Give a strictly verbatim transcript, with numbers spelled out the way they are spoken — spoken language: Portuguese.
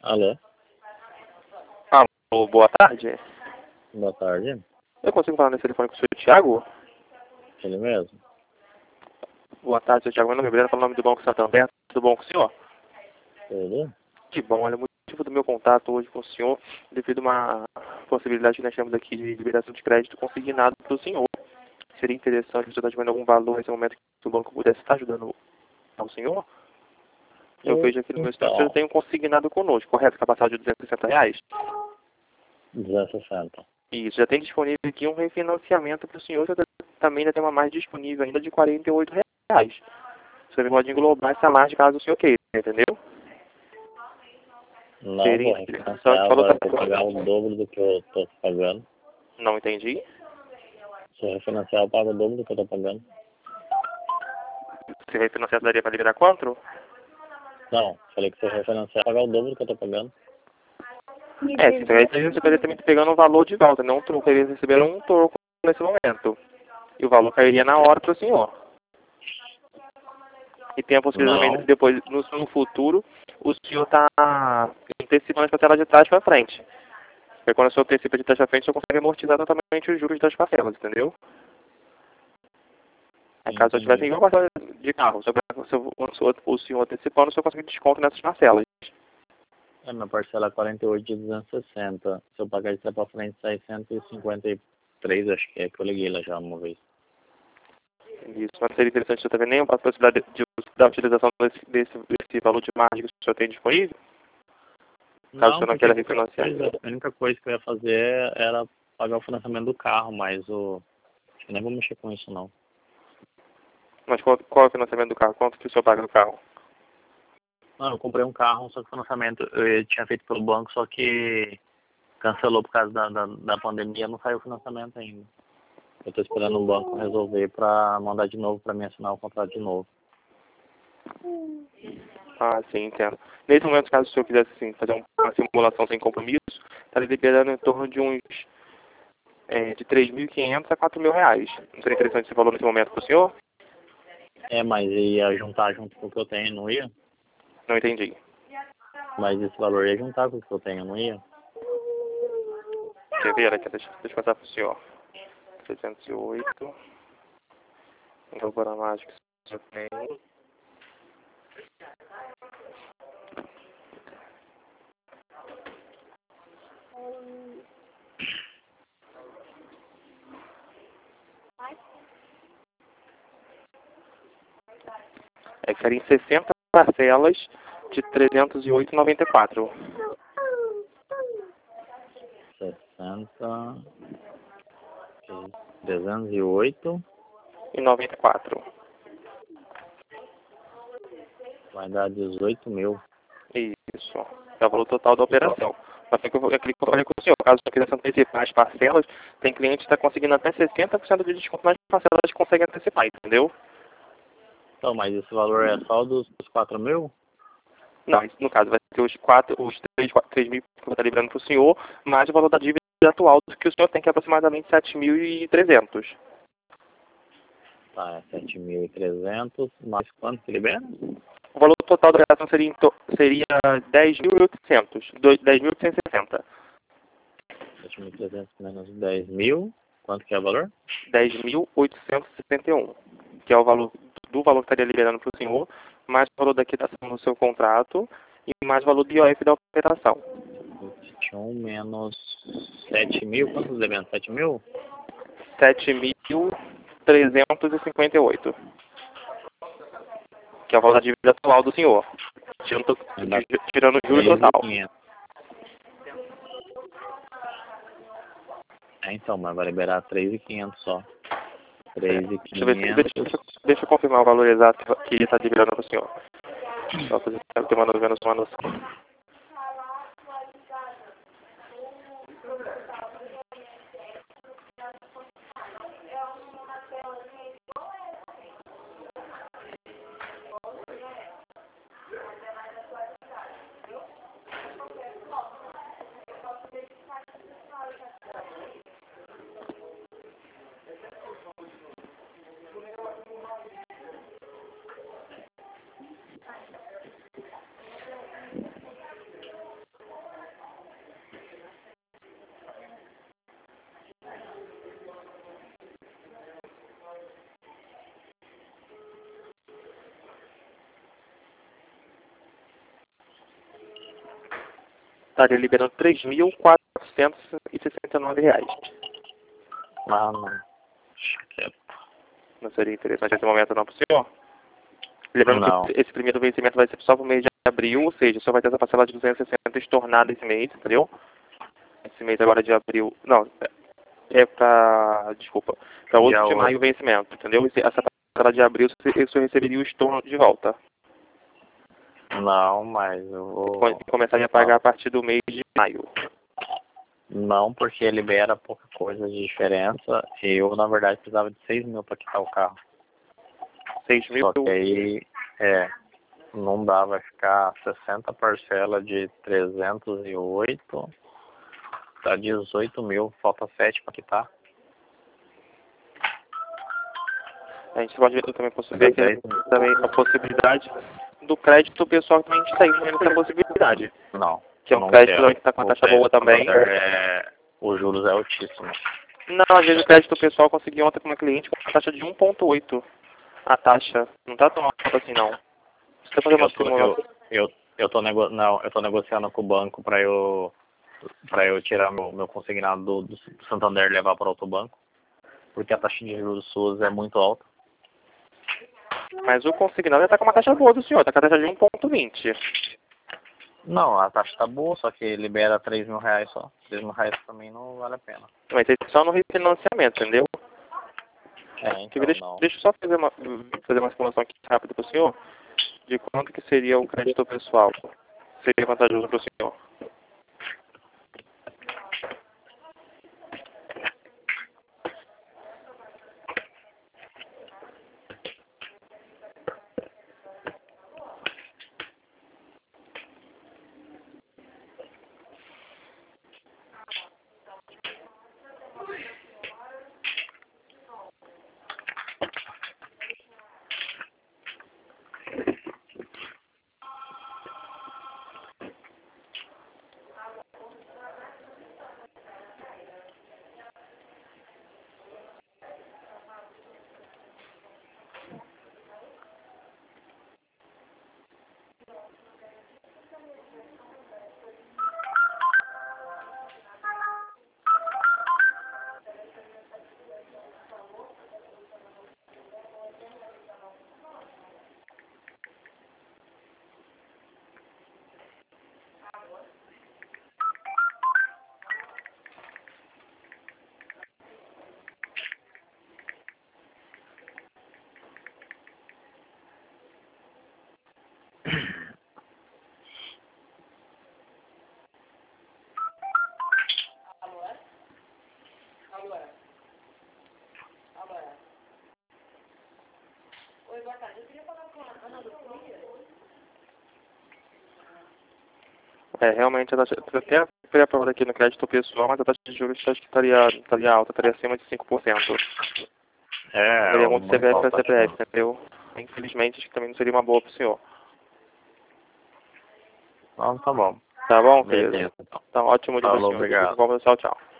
Alô? Alô, boa tarde. Boa tarde. Eu consigo falar nesse telefone com o senhor Thiago? Ele mesmo? Boa tarde, senhor Thiago. Meu nome é Breno, falo o nome do Banco Santander. Tudo bom com o senhor? Tudo? Que bom, olha, o motivo do meu contato hoje com o senhor, devido a uma possibilidade que nós temos aqui de liberação de crédito consignado para o senhor. Seria interessante se o senhor está tivendo algum valor nesse momento que o banco pudesse estar ajudando ao senhor? Eu vejo aqui no meu sistema que o senhor Então, tem um consignado conosco, correto? Capacidade de duzentos e sessenta reais? duzentos e sessenta. Isso, já tem disponível aqui um refinanciamento para o senhor, já também ainda tem uma mais disponível ainda de quarenta e oito reais. Você pode englobar essa margem caso o senhor queira, entendeu? Não Seria vou interessante, refinanciar, falou agora eu tá... vou pagar o dobro do que eu estou pagando. Não entendi. Se eu refinanciar, eu pago o dobro do que eu estou pagando. Se refinanciar daria para liberar quanto? Não, falei que se eu refinanciar, eu pagar o dobro do que eu estou pagando. É, se você receberia também pegando um valor de volta, não um troco, eles receberam um troco nesse momento. E o valor cairia na hora para o senhor. E tem a possibilidade também Não, de depois, no, no futuro, o senhor está antecipando essa tela de trás para frente. Porque quando o senhor antecipa de trás para frente, o senhor consegue amortizar totalmente os juros das parcelas, entendeu? É, caso eu tivesse entendi. igual parcela de carro, o senhor, o senhor, o senhor antecipando, o senhor consegue desconto nessas parcelas. É, minha parcela é quarenta e oito de duzentos e sessenta. Se eu pagar de trás para frente, sai cento e cinquenta e três, acho que é, que eu liguei lá já uma vez. Isso, mas seria interessante você também nem a possibilidade de, da utilização desse, desse, desse valor de margem que o senhor tem disponível, caso o Não, senhor não porque a queira única refinanciar. coisa, a única coisa que eu ia fazer era pagar o financiamento do carro, mas o... acho que nem vou mexer com isso, não. Mas qual, qual é o financiamento do carro? Quanto que o senhor paga no carro? Não, eu comprei um carro, só que o financiamento eu tinha feito pelo banco, só que cancelou por causa da, da, da pandemia, não saiu o financiamento ainda. Eu estou esperando o banco resolver para mandar de novo para mim assinar o contrato de novo. Ah, sim, entendo. Nesse momento, caso o senhor quisesse assim, fazer um- uma simulação sem compromisso, estaria liberando em torno de uns é, de três mil e quinhentos a quatro mil reais. Não seria interessante esse valor nesse momento para o senhor? É, mas ia juntar junto com o que eu tenho, não ia? Não entendi. Mas esse valor ia juntar com o que eu tenho, não ia? Quer ver? Aqui, deixa, deixa eu passar para o senhor. trezentos e oito. Então, para a mágica, o senhor tem. É que seriam sessenta parcelas de trezentos e oito reais e noventa e quatro centavos. sessenta, trezentos e oito, E noventa e quatro centavos. vai dar dezoito mil. Isso. É o valor total da operação. Mas é que eu- é aquilo que eu falei com o senhor. Caso você quisesse antecipar as parcelas, tem cliente que está conseguindo até sessenta por cento de desconto nas parcelas que consegue antecipar, entendeu? Então, mas esse valor é só dos, dos quatro mil? Não, isso no caso vai ser os quatro, os três, três mil que eu estou liberando para o senhor, mais o valor da dívida atual que o senhor tem, que é aproximadamente sete mil e trezentos. Tá, é sete mil e trezentos, mais quanto que libera? O valor total da operação seria, em to- seria dez mil e oitocentos, dez mil oitocentos e sessenta. sete mil e trezentos menos dez mil, quanto que é o valor? dez mil oitocentos e setenta e um, que é o valor do valor que estaria liberando para o senhor, mais o valor da quitação do seu contrato e mais o valor do I O F da operação. vinte e um menos sete mil, quantos devendo? sete mil? sete mil trezentos e cinquenta e oito, que é o valor da dívida atual do senhor, tirando, tirando o juro total. três mil e quinhentos. É, então, mas vai liberar três mil e quinhentos só. três mil e Deixa eu, ver, se- quinhentos. deixa, deixa eu confirmar o valor exato que está liberando para o senhor. Só para ter uma menos uma noção. estaria liberando três mil quatrocentos e sessenta e nove reais. Ah, não. Deixa quieto. Não seria interessante esse momento não para o senhor? Lembrando Não. que esse primeiro vencimento vai ser só para o mês de abril, ou seja, só vai ter essa parcela de duzentos e sessenta estornada esse mês, entendeu? Esse mês agora de abril... Não, é para... Desculpa. Para oito de maio o vencimento, entendeu? Essa parcela de abril, você receberia o estorno de volta. Não, mas eu vou... Começaria a pagar a partir do mês de maio. Não, porque libera pouca coisa de diferença. Eu, na verdade, precisava de seis mil para quitar o carro. seis mil? Só que aí, é, não dá, vai ficar sessenta parcelas de trezentos e oito, dá dezoito mil, falta sete para quitar. A gente pode ver também, ver que também a possibilidade do crédito pessoal também a gente tem essa possibilidade. Não. Que é um crédito que está com a taxa boa também. É, os juros é altíssimo. Não, às vezes o crédito pessoal consegui ontem com uma cliente com uma taxa de um ponto oito. A taxa não está tão alta assim não. Você tá fazendo uma eu, tô, eu, eu, eu, tô nego... não, eu tô negociando com o banco para eu, pra eu tirar meu, meu consignado do, do Santander e levar para outro banco. Porque a taxa de juros suas é muito alta. Mas o consignado está com uma taxa boa do senhor, está com a taxa de um ponto vinte. Não, a taxa tá boa, só que libera três mil reais só. três mil reais pra mim não vale a pena. Mas é só no refinanciamento, entendeu? É, então deixa, não. deixa eu só fazer uma, fazer uma informação aqui rápida para o senhor, de quanto que seria o crédito pessoal. Seria vantajoso para o senhor. Oi, boa tarde. Eu queria falar com a Ana Lucia. É, realmente, a taxa, até foi aprovada aqui no crédito pessoal, mas a taxa de juros acho que estaria, estaria alta, estaria acima de cinco por cento. É, Seria muito C P F para C P F, taxa. entendeu? Infelizmente, acho que também não seria uma boa para o senhor. Não, tá bom. Tá bom, Beleza, querido? então. Então, ótimo dia para o senhor. Obrigado. Tchau, tchau.